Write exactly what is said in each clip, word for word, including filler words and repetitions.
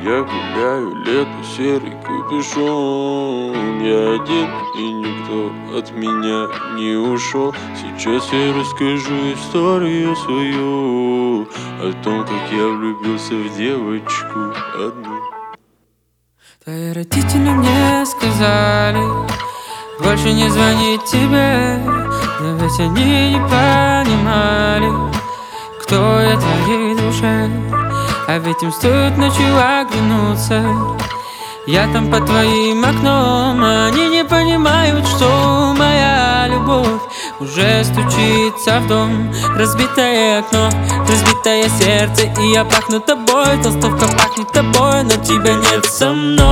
Я гуляю, лето, серый капюшон. Я один, и никто от меня не ушел. Сейчас я расскажу историю свою о том, как я влюбился в девочку одну. Твои родители мне сказали больше не звонить тебе, но ведь они не понимали, кто я твоей душе. А ведь им стоит ночью оглянуться, я там под твоим окном. Они не понимают, что моя любовь уже стучится в дом. Разбитое окно, разбитое сердце, и я пахну тобой. Толстовка пахнет тобой, но тебя нет со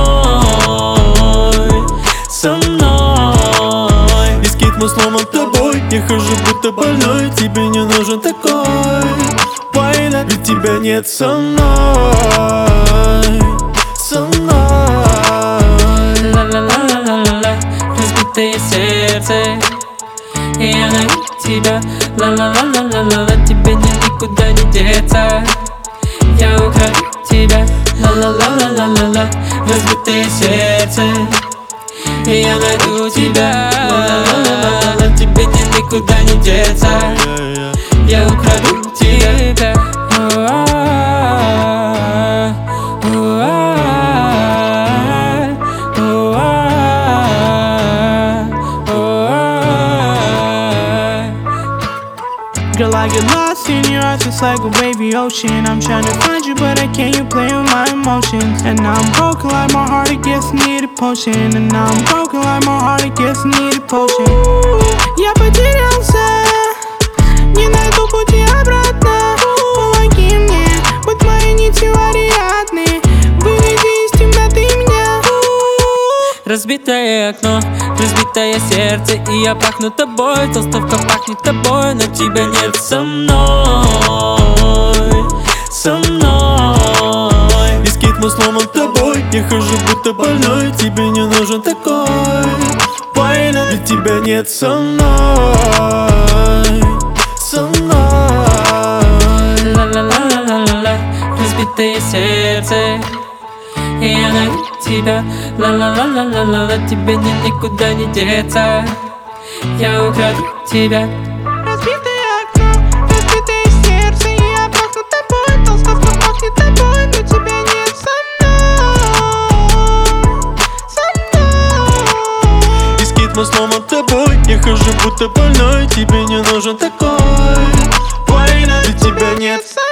мной, со мной. Бискит мой сломан тобой, я хожу будто больной. Тебе не нужен такой война, ведь тебя нет со мной, со мной. Ла-ла-ла-ла-ла-ла, разбитое сердце, и я найду тебя. Ла-ла-ла-ла-ла-ла, тебе никуда не деться, я украду тебя. Ла-ла-ла-ла-ла-ла, разбитое сердце, и я найду тебя. Ла-ла-ла-ла-ла, тебе никуда не деться, я украду тебя. Girl, I get lost in your eyes, it's like a wavy ocean. I'm trying to find you, but I can't, you playing with my emotions. And now I'm broken like my heart, it gets needed potion. And now I'm broken like my heart, it gets needed potion. Я потерялся, не найду пути обратно. Помоги мне, будь моей нитью Ариадны. Выведи из темноты меня. Разбитое окно, разбитое сердце, и я пахну тобой. Толстовка пахнет тобой, но тебя нет со мной, со мной. Бискит мой сломан тобой, я хожу будто больной. Тебе не нужен такой война, ведь тебя нет со мной, со мной. Ла-ла-ла-ла-ла-ла, разбитое сердце, и я найду тебя. Ла-ла-ла-ла-ла-ла, тебе нет никуда не деться, я украду тебя. Разбитое окно, разбитое сердце, и я пахну тобой. Толстовка пахнет тобой, но тебя нет со мной, со мной. Бискит мой сломан тобой, я хожу будто больной. Тебе не нужен такой война, ведь тебя нет со